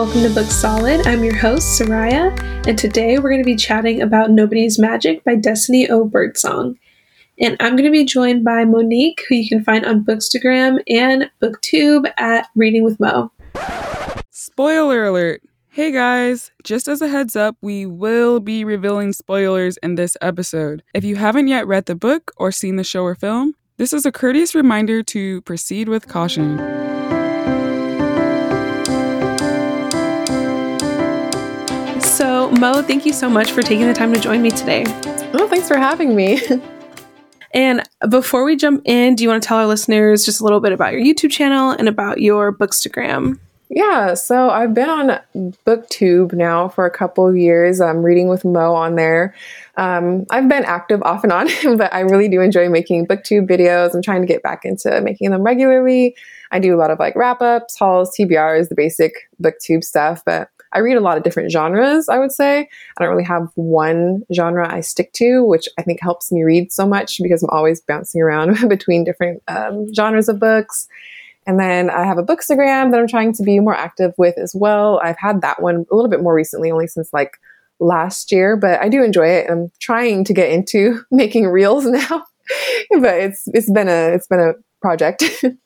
welcome to Book Solid. I'm your host, Soraya, and today we're going to be chatting about Nobody's Magic by Destiny O. Birdsong. And I'm going to be joined by Monique, who you can find on Bookstagram and BookTube at Reading with Mo. Spoiler alert! Hey guys, just as a heads up, we will be revealing spoilers in this episode. If you haven't yet read the book or seen the show or film, this is a courteous reminder to proceed with caution. So, Mo, thank you so much for taking the time to join me today. Oh, thanks for having me. And before we jump in, do you want to tell our listeners just a little bit about your YouTube channel and about your Bookstagram? Yeah, so I've been on BookTube now for a couple of years. I'm reading with Mo on there. I've been active off and on, but I really do enjoy making BookTube videos. I'm trying to get back into making them regularly. I do a lot of like wrap-ups, hauls, TBRs, the basic BookTube stuff, but I read a lot of different genres, I would say. I don't really have one genre I stick to, which I think helps me read so much because I'm always bouncing around between different genres of books. And then I have a Bookstagram that I'm trying to be more active with as well. I've had that one a little bit more recently, only since like last year, but I do enjoy it. I'm trying to get into making reels now, but it's been a project.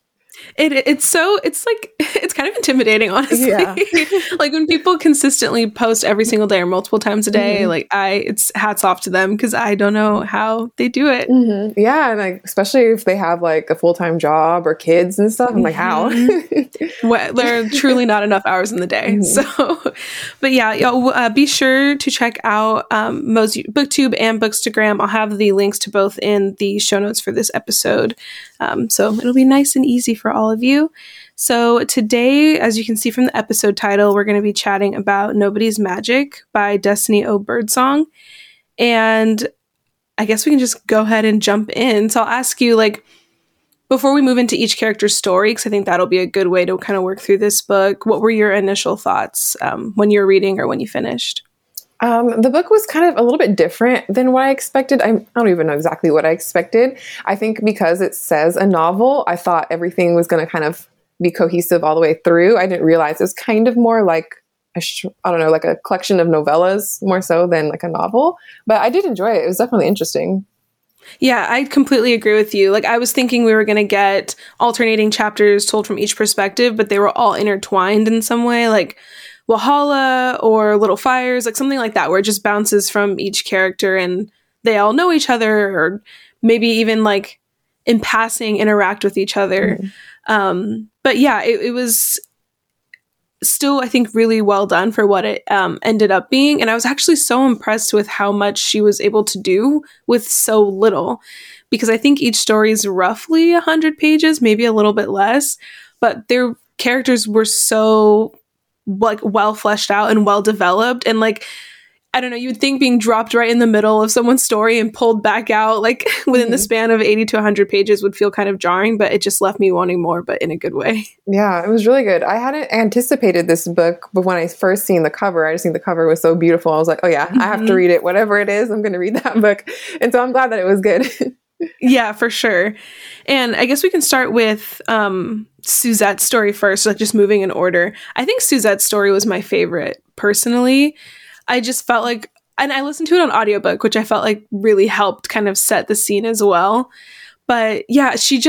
It's kind of intimidating, honestly. Yeah. Like when people consistently post every single day or multiple times a day, it's hats off to them because I don't know how they do it. Mm-hmm. Yeah, and like especially if they have like a full-time job or kids and stuff, I'm like, how? Well, there are truly not enough hours in the day. So, but yeah, y'all, be sure to check out Mo's BookTube and Bookstagram. I'll have the links to both in the show notes for this episode. So it'll be nice and easy for all of you. So today, as you can see from the episode title, we're going to be chatting about Nobody's Magic by Destiny O. Birdsong. And I guess we can just go ahead and jump in. So I'll ask you, like, before we move into each character's story, because I think that'll be a good way to kind of work through this book, what were your initial thoughts when you were reading or when you finished? The book was kind of a little bit different than what I expected. I don't even know exactly what I expected. I think because it says a novel, I thought everything was going to kind of be cohesive all the way through. I didn't realize it was kind of more like like a collection of novellas more so than like a novel. But I did enjoy it. It was definitely interesting. Yeah, I completely agree with you. Like, I was thinking we were going to get alternating chapters told from each perspective, but they were all intertwined in some way, like Walhalla or Little Fires, like something like that, where it just bounces from each character and they all know each other, or maybe even like in passing interact with each other. But yeah, it was still, I think, really well done for what it ended up being. And I was actually so impressed with how much she was able to do with so little, because I think each story is roughly 100 pages, maybe a little bit less, but their characters were so like well fleshed out and well developed, and like, I don't know, you would think being dropped right in the middle of someone's story and pulled back out like within the span of 80 to 100 pages would feel kind of jarring, but it just left me wanting more, but in a good way. Yeah, it was really good. I hadn't anticipated this book, but when I first seen the cover, I just think the cover was so beautiful. I was like, oh yeah, I have to read it. Whatever it is, I'm going to read that book. And so I'm glad that it was good. Yeah, for sure. And I guess we can start with Suzette's story first, like just moving in order. I think Suzette's story was my favorite personally. I just felt like, and I listened to it on audiobook, which I felt like really helped kind of set the scene as well. But yeah,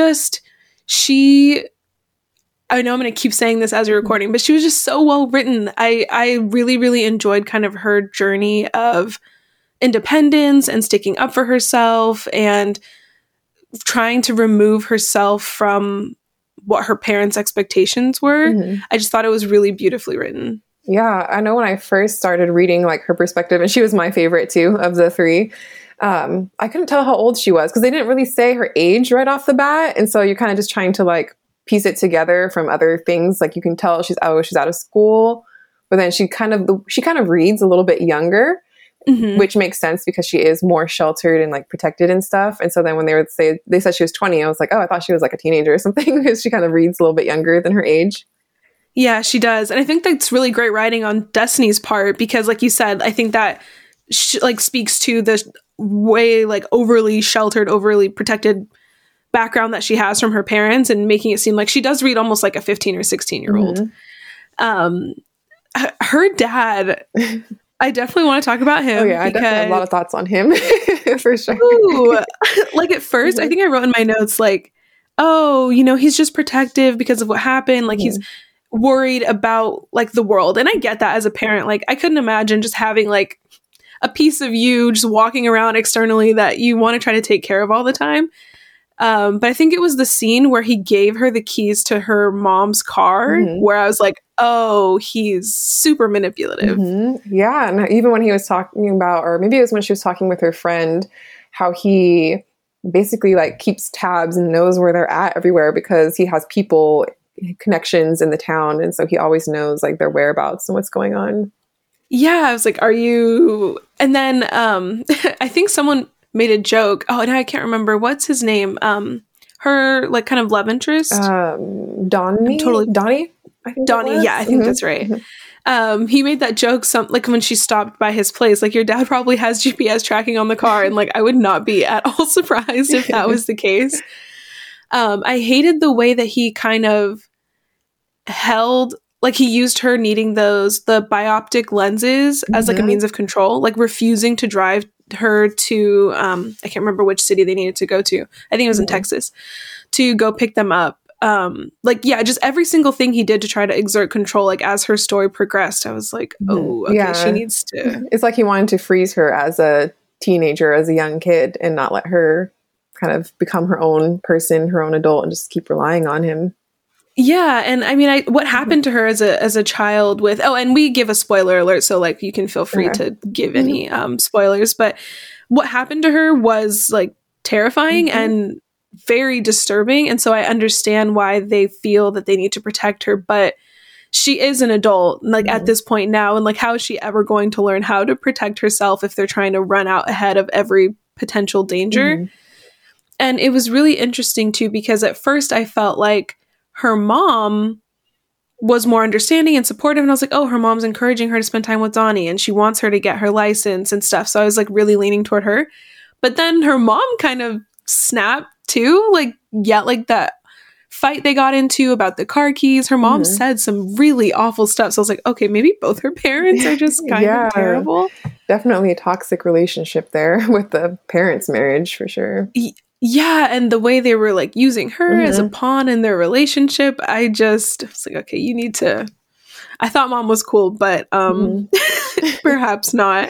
I know I'm going to keep saying this as we're recording, but she was just so well written. I really, really enjoyed kind of her journey of independence and sticking up for herself and trying to remove herself from what her parents' expectations were. I just thought it was really beautifully written. Yeah, I know when I first started reading like her perspective, and she was my favorite too of the three, I couldn't tell how old she was because they didn't really say her age right off the bat. And so you're kind of just trying to like piece it together from other things. Like you can tell she's out of school, but then she kind of reads a little bit younger, which makes sense because she is more sheltered and like protected and stuff. And so then when they said she was 20, I was like, oh, I thought she was like a teenager or something because she kind of reads a little bit younger than her age. Yeah, she does. And I think that's really great writing on Destiny's part because, like you said, I think that like speaks to the way like overly sheltered, overly protected background that she has from her parents and making it seem like she does read almost like a 15 or 16-year-old. her dad, I definitely want to talk about him. Oh yeah, I definitely have a lot of thoughts on him for sure. Ooh, like at first, I think I wrote in my notes like, oh, he's just protective because of what happened. Like he's worried about like the world. And I get that as a parent. Like I couldn't imagine just having like a piece of you just walking around externally that you want to try to take care of all the time. But I think it was the scene where he gave her the keys to her mom's car where I was like, oh, he's super manipulative. Yeah. And even when he was talking about, or maybe it was when she was talking with her friend, how he basically like keeps tabs and knows where they're at everywhere because he has people connections in the town. And so he always knows like their whereabouts and what's going on. Yeah. I was like, are you? And then I think someone made a joke. Oh, and I can't remember. What's his name? Her like kind of love interest. Donnie? I think Donnie. Yeah, I think that's right. He made that joke like when she stopped by his place, like your dad probably has GPS tracking on the car. And like, I would not be at all surprised if that was the case. I hated the way that he kind of held, like he used her needing the bioptic lenses as like a means of control, like refusing to drive her to, I can't remember which city they needed to go to. I think it was in Texas to go pick them up. Like, yeah, just every single thing he did to try to exert control, like as her story progressed, I was like, oh, okay, she needs to. It's like he wanted to freeze her as a teenager, as a young kid, and not let her kind of become her own person, her own adult, and just keep relying on him. Yeah, and I mean, what happened to her as a child with? Oh, and we give a spoiler alert, so like you can feel free to give any spoilers. But what happened to her was like terrifying and very disturbing, and so I understand why they feel that they need to protect her. But she is an adult, like at this point now, and like how is she ever going to learn how to protect herself if they're trying to run out ahead of every potential danger? And it was really interesting too, because at first I felt like her mom was more understanding and supportive. And I was like, oh, her mom's encouraging her to spend time with Donnie and she wants her to get her license and stuff. So I was like really leaning toward her. But then her mom kind of snapped too. Like, yeah, like that fight they got into about the car keys. Her mom said some really awful stuff. So I was like, okay, maybe both her parents are just kind of terrible. Definitely a toxic relationship there with the parents' marriage for sure. Yeah, and the way they were like using her as a pawn in their relationship, I was like, okay, you need to. I thought mom was cool, but perhaps not.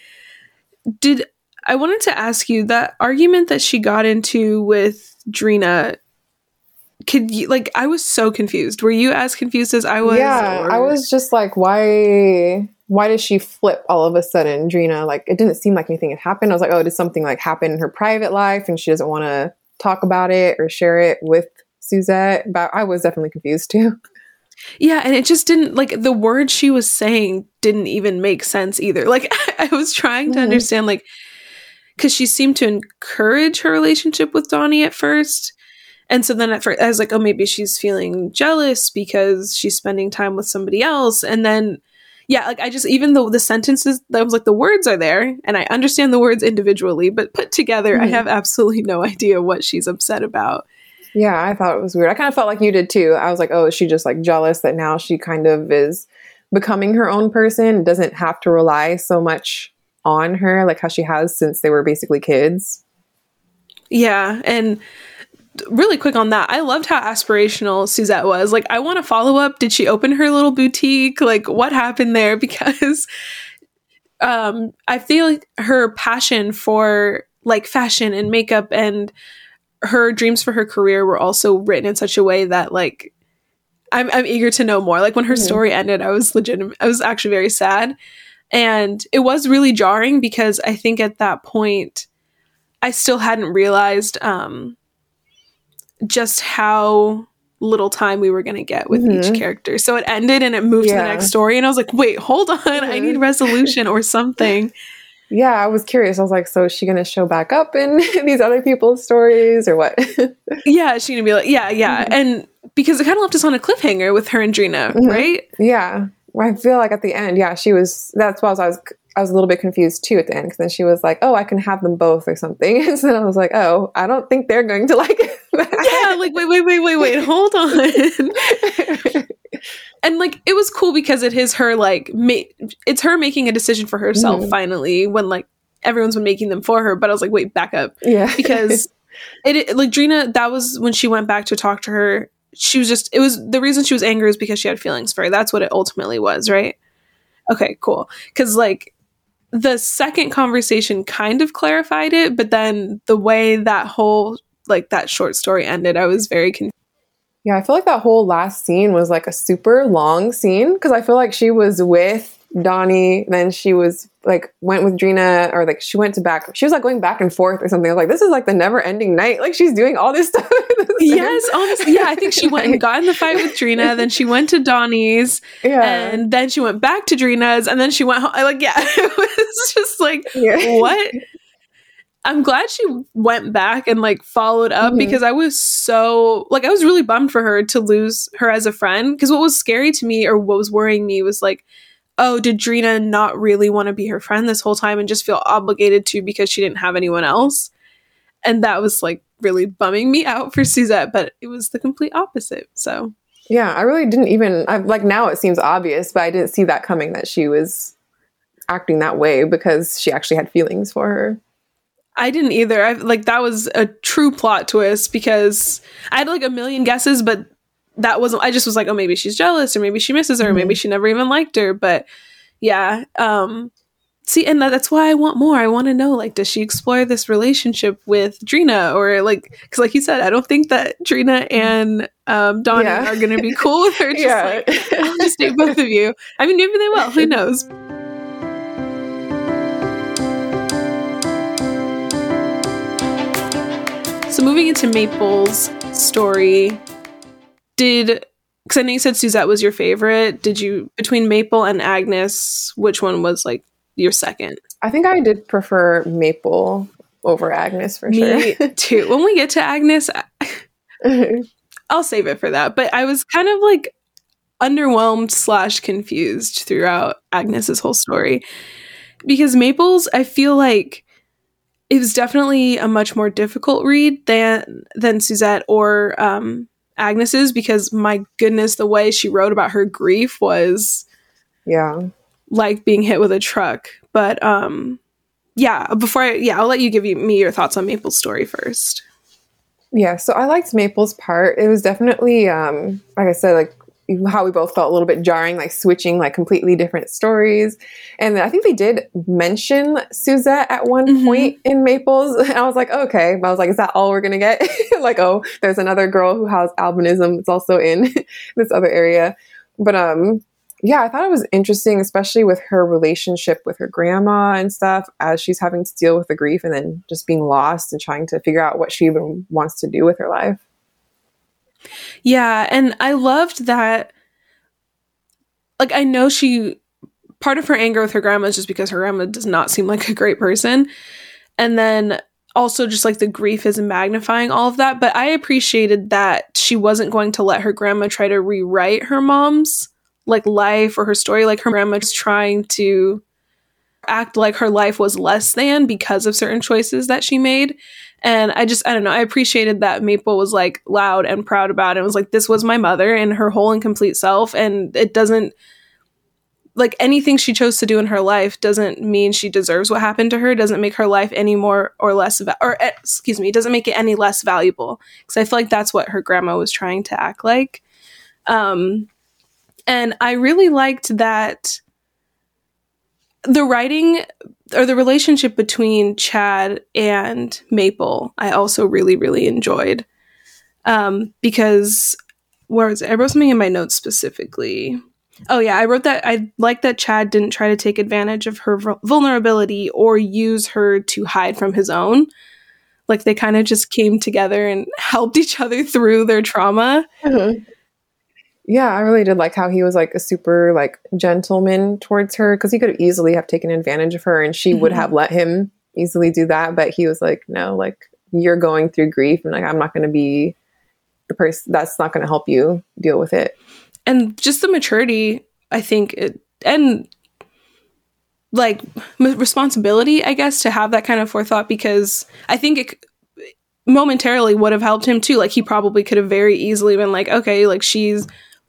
I wanted to ask you that argument that she got into with Drina? Could you, like, I was so confused. Were you as confused as I was? Yeah, I was just like, why did she flip all of a sudden, Drina? Like, it didn't seem like anything had happened. I was like, oh, did something like happen in her private life and she doesn't want to talk about it or share it with Suzette? But I was definitely confused too. Yeah, and it just didn't, like, the words she was saying didn't even make sense either. Like, I was trying to understand, like, because she seemed to encourage her relationship with Donnie at first. And so then at first I was like, oh, maybe she's feeling jealous because she's spending time with somebody else. And then, yeah, like I just, even though the sentences, I was like, the words are there and I understand the words individually, but put together, I have absolutely no idea what she's upset about. Yeah, I thought it was weird. I kind of felt like you did too. I was like, oh, is she just like jealous that now she kind of is becoming her own person, doesn't have to rely so much on her like how she has since they were basically kids. Yeah, and really quick on that, I loved how aspirational Suzette was. Like, I want to follow up. Did she open her little boutique? Like, what happened there? Because I feel like her passion for like fashion and makeup and her dreams for her career were also written in such a way that like I'm eager to know more. Like when her story ended, I was actually very sad. And it was really jarring because I think at that point I still hadn't realized just how little time we were going to get with each character. So it ended and it moved to the next story. And I was like, wait, hold on. I need resolution or something. Yeah, I was curious. I was like, so is she going to show back up in these other people's stories or what? Yeah, she's going to be like, yeah. And because it kind of left us on a cliffhanger with her and Drina, right? Yeah. Well, I feel like at the end, that's why I was a little bit confused too at the end, because then she was like, oh, I can have them both or something. And so then I was like, oh, I don't think they're going to like that. Yeah, like, wait, hold on. And like it was cool because it is her like it's her making a decision for herself finally, when like everyone's been making them for her. But I was like, wait, back up. Yeah. Because it like Drina, that was when she went back to talk to her. She was just, it was the reason she was angry is because she had feelings for her. That's what it ultimately was, right? Okay, cool. Because like the second conversation kind of clarified it, but then the way that whole like that short story ended, I was very confused. Yeah, I feel like that whole last scene was like a super long scene because I feel like she was with Donnie, then she was like went with Drina, or like she went to back. She was like going back and forth or something. I was like, this is like the never ending night. Like she's doing all this stuff. Yes, honestly, yeah. I think she went and got in the fight with Drina, then she went to Donnie's, and then she went back to Drina's, and then she went home. Like, yeah, it was just like what. I'm glad she went back and like followed up because I was so like I was really bummed for her to lose her as a friend, because what was scary to me or what was worrying me was like, oh, did Drina not really want to be her friend this whole time and just feel obligated to because she didn't have anyone else? And that was like really bumming me out for Suzette, but it was the complete opposite. So yeah, I really didn't even like now it seems obvious, but I didn't see that coming that she was acting that way because she actually had feelings for her. I didn't either. I like that was a true plot twist because I had like a million guesses, but that wasn't. I just was like, oh, maybe she's jealous, or maybe she misses her, or maybe she never even liked her. But yeah, see, and that's why I want more. I want to know, like, does she explore this relationship with Drina, or like, because like you said, I don't think that Drina and Donnie are going to be cool with her. Just like, I'll just date both of you. I mean, maybe they will. Who knows? So moving into Maple's story, because I know you said Suzette was your favorite, did you, between Maple and Agnes, which one was like your second? I think I did prefer Maple over Agnes for sure. Me too. When we get to Agnes, I'll save it for that. But I was kind of like underwhelmed / confused throughout Agnes's whole story. Because Maple's, I feel like, it was definitely a much more difficult read than Suzette or Agnes's, because my goodness, the way she wrote about her grief was like being hit with a truck. But I'll let you give me your thoughts on Maple's story first. Yeah, so I liked Maple's part. It was definitely like I said, like how we both felt a little bit jarring, like switching like completely different stories. And I think they did mention Suzette at one point in Maple's. And I was like, okay. But I was like, is that all we're going to get? Like, oh, there's another girl who has albinism. It's also in this other area. But yeah, I thought it was interesting, especially with her relationship with her grandma and stuff, as she's having to deal with the grief and then just being lost and trying to figure out what she even wants to do with her life. Yeah, and I loved that. Like, I know part of her anger with her grandma is just because her grandma does not seem like a great person. And then also just like the grief is magnifying all of that. But I appreciated that she wasn't going to let her grandma try to rewrite her mom's like life or her story. Like her grandma was trying to act like her life was less than because of certain choices that she made. And I don't know, I appreciated that Maple was like loud and proud about it. It was like, this was my mother and her whole and complete self. And it doesn't, like, anything she chose to do in her life doesn't mean she deserves what happened to her. It doesn't make her life any more or less, it doesn't make it any less valuable. Because I feel like that's what her grandma was trying to act like. And I really liked that the writing or the relationship between Chad and Maple, I also really, really enjoyed. Because, where was it? I wrote something in my notes specifically. Oh yeah, I wrote that I like that Chad didn't try to take advantage of her vulnerability or use her to hide from his own. Like they kind of just came together and helped each other through their trauma. Yeah, I really did like how he was like a super like gentleman towards her, because he could easily have taken advantage of her and she would have let him easily do that. But he was like, no, like you're going through grief and like I'm not going to be the person that's not going to help you deal with it. And just the maturity, I think, and like responsibility, I guess, to have that kind of forethought, because I think it momentarily would have helped him too. Like he probably could have very easily been like, okay, like she's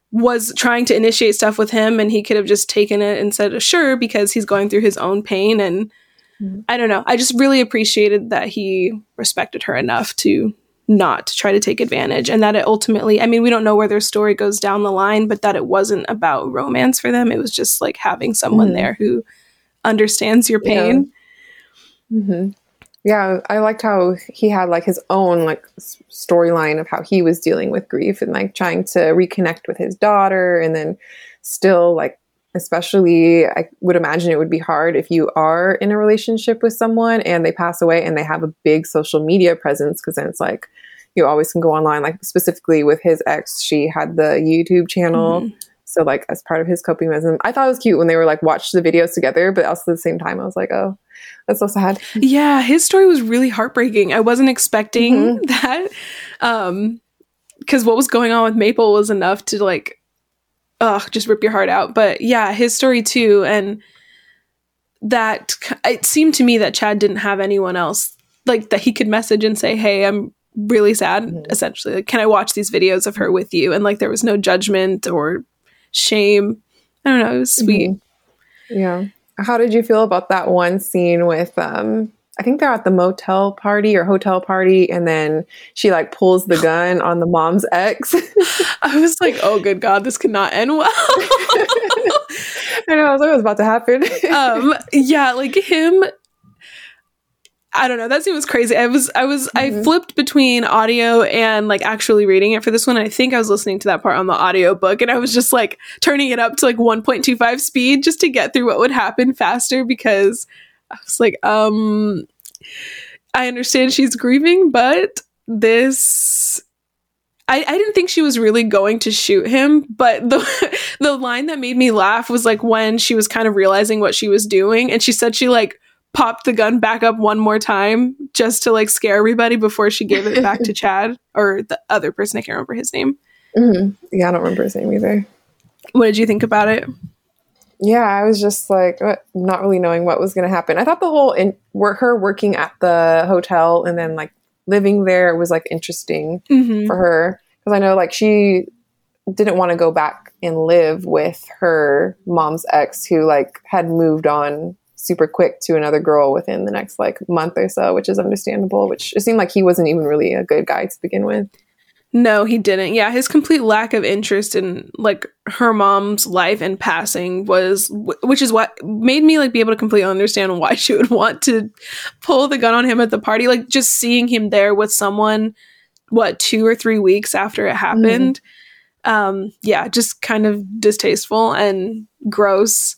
was trying to initiate stuff with him, and he could have just taken it and said sure, because he's going through his own pain. And I don't know, I just really appreciated that he respected her enough to not try to take advantage, and that it ultimately, I mean, we don't know where their story goes down the line, but that it wasn't about romance for them. It was just like having someone there who understands your pain. Yeah, I liked how he had like his own like storyline of how he was dealing with grief and like trying to reconnect with his daughter, and then still like, especially I would imagine it would be hard if you are in a relationship with someone and they pass away and they have a big social media presence, because then it's like you always can go online. Like specifically with his ex, she had the YouTube channel. So like as part of his coping mechanism, I thought it was cute when they were like watched the videos together, but also at the same time I was like, oh, that's so sad. Yeah, his story was really heartbreaking. I wasn't expecting that. Because what was going on with Maple was enough to like, just rip your heart out. But yeah, his story too. And that it seemed to me that Chad didn't have anyone else like that he could message and say, hey, I'm really sad. Essentially, like, can I watch these videos of her with you? And like, there was no judgment or shame. I don't know. It was sweet. Yeah. How did you feel about that one scene with, I think they're at the motel party or hotel party, and then she like pulls the gun on the mom's ex. I was like, oh, good God, this could not end well. I know, I was like, it was about to happen. Yeah, like him, I don't know, that scene was crazy. I flipped between audio and like actually reading it for this one. I think I was listening to that part on the audio book, and I was just like turning it up to like 1.25 speed just to get through what would happen faster, because I was like, I understand she's grieving, but this, I didn't think she was really going to shoot him, but the line that made me laugh was like when she was kind of realizing what she was doing, and she said she like popped the gun back up one more time just to like scare everybody before she gave it back to Chad, or the other person. I can't remember his name. Yeah, I don't remember his name either. What did you think about it? Yeah, I was just like not really knowing what was going to happen. I thought the whole her working at the hotel and then like living there was like interesting for her, because I know like she didn't want to go back and live with her mom's ex, who like had moved on super quick to another girl within the next like month or so, which is understandable, which it seemed like he wasn't even really a good guy to begin with. No, he didn't. Yeah, his complete lack of interest in like her mom's life and passing which is what made me like be able to completely understand why she would want to pull the gun on him at the party. Like just seeing him there with someone, 2 or 3 weeks after it happened. Yeah, just kind of distasteful and gross.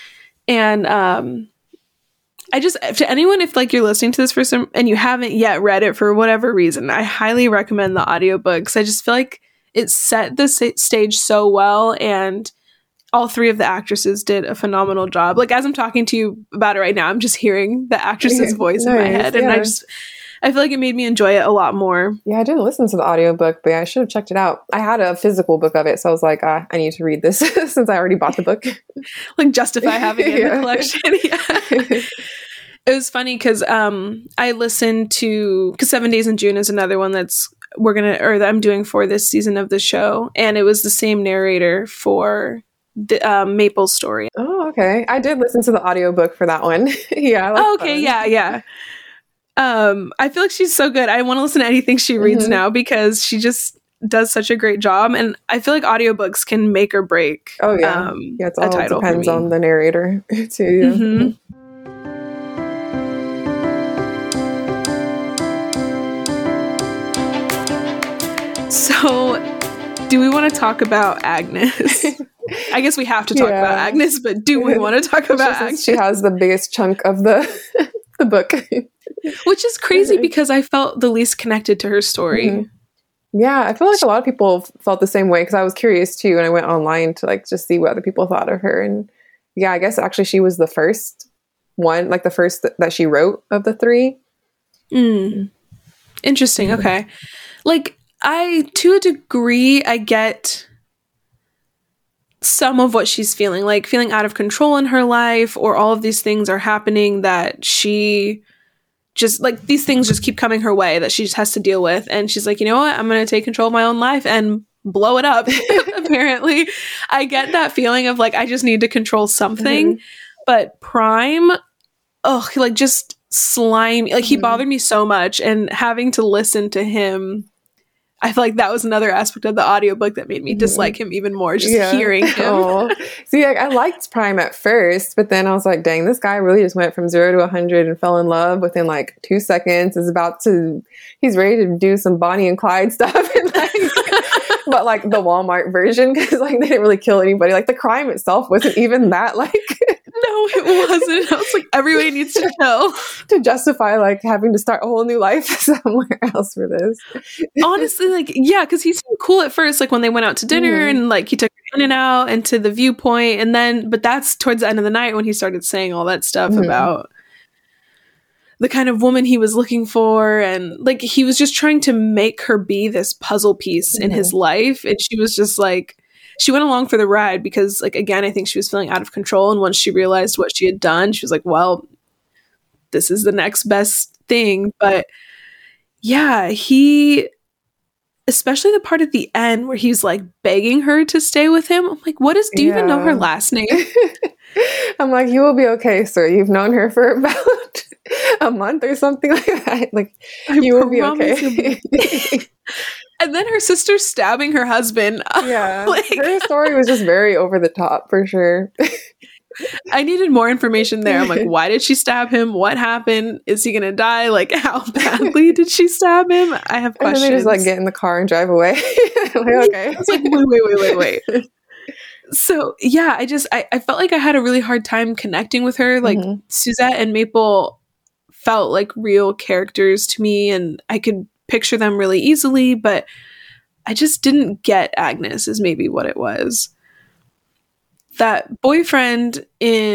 And I just, to anyone, if like you're listening to this for some and you haven't yet read it for whatever reason, I highly recommend the audiobooks. I just feel like it set the stage so well, and all three of the actresses did a phenomenal job. Like as I'm talking to you about it right now, I'm just hearing the actress's voice in my head, and I feel like it made me enjoy it a lot more. Yeah, I didn't listen to the audiobook, but I should have checked it out. I had a physical book of it, so I was like, I need to read this since I already bought the book. Like justify having it in the collection. Yeah. It was funny because I listened to, because 7 Days in June is another one that I'm doing for this season of the show, and it was the same narrator for the Maple's story. Oh, okay. I did listen to the audiobook for that one. Yeah. Yeah. I feel like she's so good. I want to listen to anything she reads now, because she just does such a great job, and I feel like audiobooks can make or break. Oh yeah, yeah. It all depends on the narrator too. Yeah. So, do we want to talk about Agnes? I guess we have to talk about Agnes, but do we want to talk about Agnes? She has the biggest chunk of the book. Which is crazy, because I felt the least connected to her story. Yeah, I feel like a lot of people felt the same way, because I was curious too, and I went online to like just see what other people thought of her. And yeah, I guess actually she was the first one, like the first that she wrote of the three. Interesting. Okay. Like, to a degree, I get some of what she's feeling, like feeling out of control in her life, or all of these things are happening that she just like, these things just keep coming her way that she just has to deal with. And she's like, you know what? I'm going to take control of my own life and blow it up. Apparently, I get that feeling of like I just need to control something. But Prime, like just slimy. Like he bothered me so much, and having to listen to him, I feel like that was another aspect of the audiobook that made me dislike him even more, just hearing him. See, like, I liked Prime at first, but then I was like, dang, this guy really just went from 0 to 100 and fell in love within like 2 seconds. He's ready to do some Bonnie and Clyde stuff. And like, but like the Walmart version, because like they didn't really kill anybody. Like the crime itself wasn't even that like... No, it wasn't. I was like, everybody needs to know. To justify like having to start a whole new life somewhere else for this. Honestly, like, yeah, because he seemed cool at first, like when they went out to dinner and like he took her in and out and to the viewpoint, and then, but that's towards the end of the night when he started saying all that stuff about the kind of woman he was looking for, and like he was just trying to make her be this puzzle piece in his life, and she was just like, she went along for the ride because, like, again, I think she was feeling out of control. And once she realized what she had done, she was like, well, this is the next best thing. But yeah, especially the part at the end where he's like begging her to stay with him. I'm like, do you even know her last name? I'm like, you will be okay, sir. You've known her for about a month or something like that. Like, you will be okay. And then her sister stabbing her husband. Yeah. Like, her story was just very over the top for sure. I needed more information there. I'm like, why did she stab him? What happened? Is he going to die? Like, how badly did she stab him? I have questions. And they just like get in the car and drive away. Like, okay. I was like, wait. So yeah, I felt like I had a really hard time connecting with her. Like Suzette and Maple felt like real characters to me, and I could picture them really easily, but I just didn't get Agnes is maybe what it was. That boyfriend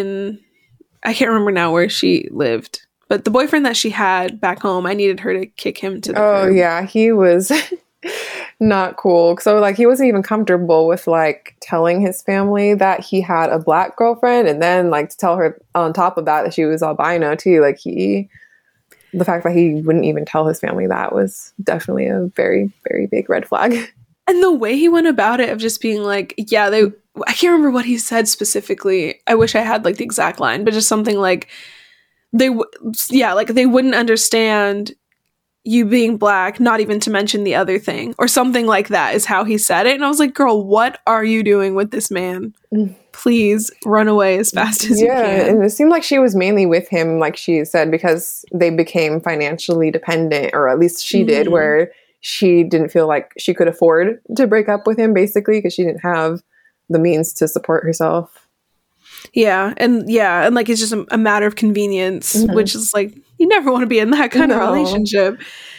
I can't remember now where she lived, but the boyfriend that she had back home, I needed her to kick him to the curb. Yeah, he was not cool. So like he wasn't even comfortable with like telling his family that he had a black girlfriend, and then like to tell her on top of that she was albino too. Like the fact that he wouldn't even tell his family that was definitely a very, very big red flag. And the way he went about it of just being like, yeah, I can't remember what he said specifically. I wish I had like the exact line, but just something like they wouldn't understand you being black, not even to mention the other thing, or something like that is how he said it. And I was like, girl, what are you doing with this man? Please run away as fast as you can. And it seemed like she was mainly with him, like she said, because they became financially dependent, or at least she did, where she didn't feel like she could afford to break up with him, basically, because she didn't have the means to support herself. Yeah, and like it's just a matter of convenience, which is like, you never want to be in that kind of relationship.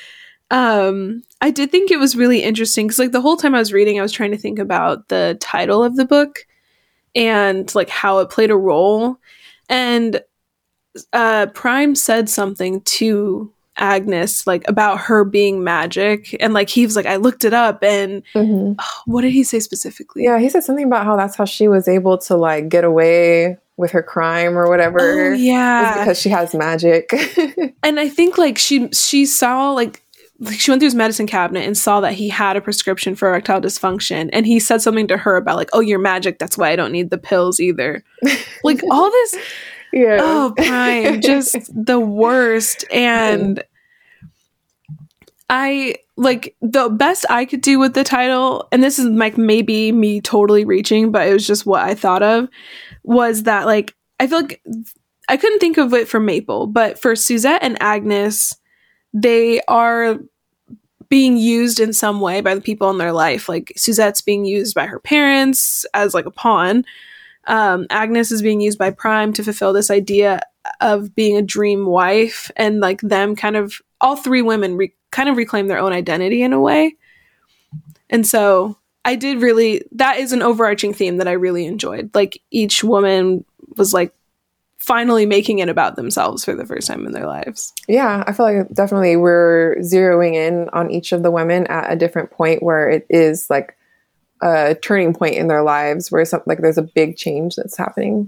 I did think it was really interesting because like the whole time I was reading, I was trying to think about the title of the book and like how it played a role. And Prime said something to Agnes like about her being magic, and like he was like, I looked it up, and what did he say specifically? Yeah, he said something about how that's how she was able to like get away with her crime or whatever. Oh, yeah, because she has magic. And I think like she saw like she went through his medicine cabinet and saw that he had a prescription for erectile dysfunction, and he said something to her about like, oh, you're magic, that's why I don't need the pills either. Like all this. Yeah. Oh, Prime, just the worst. And I like the best I could do with the title, and this is like maybe me totally reaching, but it was just what I thought of, was that like I feel like I couldn't think of it for Maple, but for Suzette and Agnes, they are being used in some way by the people in their life. Like Suzette's being used by her parents as like a pawn. Agnes is being used by Prime to fulfill this idea of being a dream wife, and like them kind of all three women kind of reclaim their own identity in a way. And so I did really, that is an overarching theme that I really enjoyed. Like each woman was like finally making it about themselves for the first time in their lives. Yeah, I feel like definitely we're zeroing in on each of the women at a different point where it is like a turning point in their lives where something like there's a big change that's happening.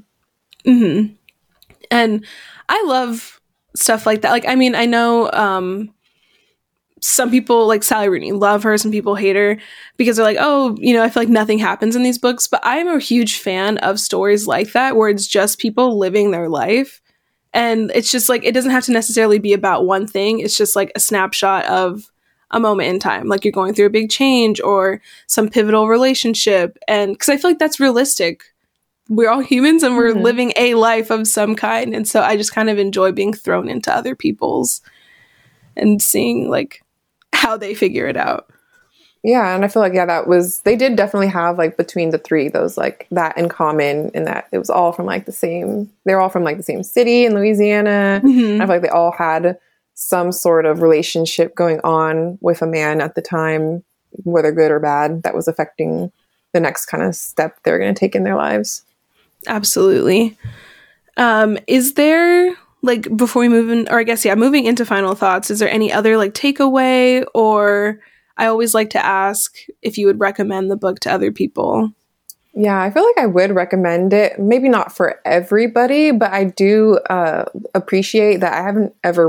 And I love stuff like that. Like, I mean, I know some people like Sally Rooney love her, some people hate her because they're like, oh, you know, I feel like nothing happens in these books. But I'm a huge fan of stories like that where it's just people living their life. And it's just like, it doesn't have to necessarily be about one thing. It's just like a snapshot of a moment in time. Like you're going through a big change or some pivotal relationship. And because I feel like that's realistic. We're all humans and we're living a life of some kind. And so I just kind of enjoy being thrown into other people's and seeing like how they figure it out. Yeah, and I feel like, they did definitely have like between the three, those like that in common, in that it was all from like they're all from like the same city in Louisiana. I feel like they all had some sort of relationship going on with a man at the time, whether good or bad, that was affecting the next kind of step they're going to take in their lives. Absolutely. Is there, like, before we move in, or I guess, moving into final thoughts, is there any other like takeaway, or I always like to ask if you would recommend the book to other people? Yeah, I feel like I would recommend it. Maybe not for everybody, but I do appreciate that I haven't ever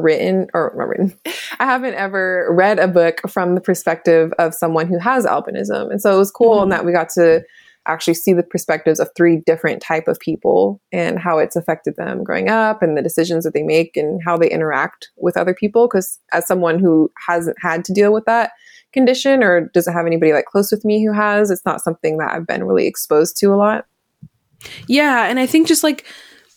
I haven't ever read a book from the perspective of someone who has albinism. And so it was cool in that we got to actually see the perspectives of three different type of people and how it's affected them growing up and the decisions that they make and how they interact with other people. Because as someone who hasn't had to deal with that condition or doesn't have anybody like close with me who has, it's not something that I've been really exposed to a lot. Yeah, and I think just like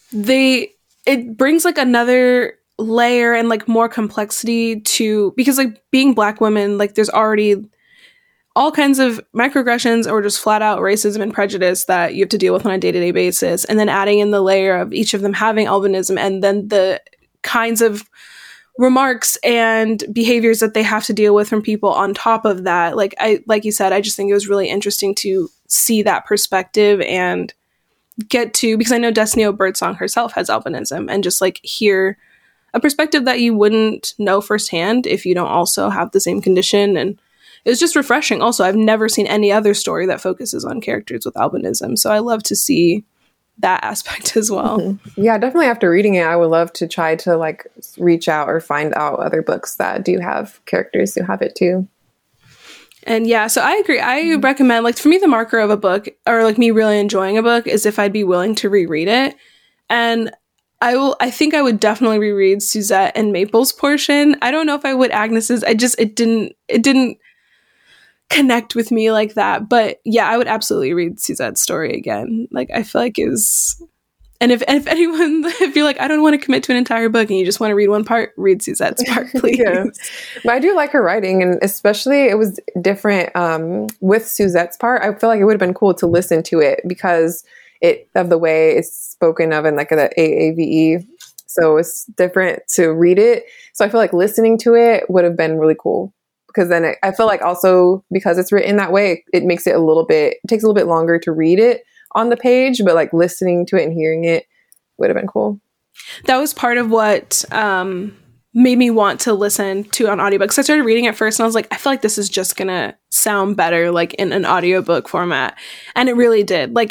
it brings like another layer and like more complexity to, because like being Black women, like there's already all kinds of microaggressions or just flat out racism and prejudice that you have to deal with on a day-to-day basis, and then adding in the layer of each of them having albinism and then the kinds of remarks and behaviors that they have to deal with from people on top of that. Like you said, I just think it was really interesting to see that perspective and get to, because I know Destiny Birdsong herself has albinism, and just like hear a perspective that you wouldn't know firsthand if you don't also have the same condition. And it was just refreshing. Also, I've never seen any other story that focuses on characters with albinism, so I love to see that aspect as well. Yeah, definitely after reading it, I would love to try to like reach out or find out other books that do have characters who have it too. And yeah, so I agree. I recommend, like, for me, the marker of a book, or like me really enjoying a book, is if I'd be willing to reread it. And I think I would definitely reread Suzette and Maple's portion. I don't know if I would Agnes's. It didn't connect with me like that. But yeah, I would absolutely read Suzette's story again. Like, I feel like it was, and if anyone, if you're like, I don't want to commit to an entire book and you just want to read one part, read Suzette's part, please. Yeah. But I do like her writing, and especially it was different with Suzette's part. I feel like it would have been cool to listen to it because of the way it's spoken of in like the AAVE. So it's different to read it. So I feel like listening to it would have been really cool. Because then I feel like also because it's written that way, it makes it it takes a little bit longer to read it on the page, but like listening to it and hearing it would have been cool. That was part of what made me want to listen to an audiobook. So I started reading it first and I was like, I feel like this is just going to sound better like in an audiobook format. And it really did. Like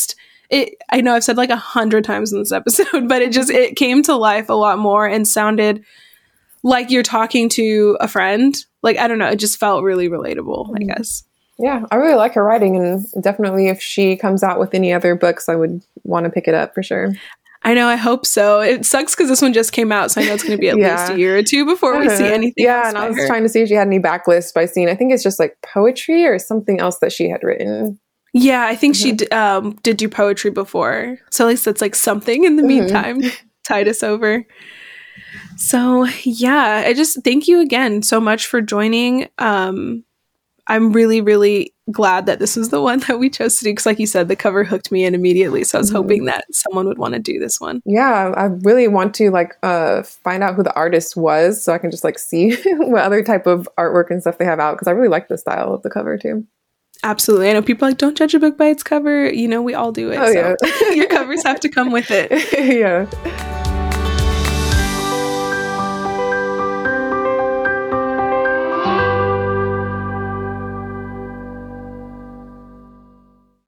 I know I've said like 100 times in this episode, but it came to life a lot more and sounded like you're talking to a friend. Like, I don't know, it just felt really relatable, I guess. Yeah, I really like her writing, and definitely if she comes out with any other books, I would want to pick it up for sure. I know, I hope so. It sucks because this one just came out, so I know it's going to be at least a year or two before we see anything else. Yeah, and I was trying to see if she had any backlists by seeing, I think it's just like poetry or something else that she had written. Yeah, I think she did do poetry before. So at least that's like something in the meantime, tide us over. So yeah, I just thank you again so much for joining. I'm really, really glad that this was the one that we chose to do, because like you said, the cover hooked me in immediately. So I was hoping that someone would want to do this one. Yeah, I really want to find out who the artist was so I can just like see what other type of artwork and stuff they have out, because I really like the style of the cover too. Absolutely. I know people are like, don't judge a book by its cover. You know, we all do it. Oh, so yeah. Your covers have to come with it. Yeah.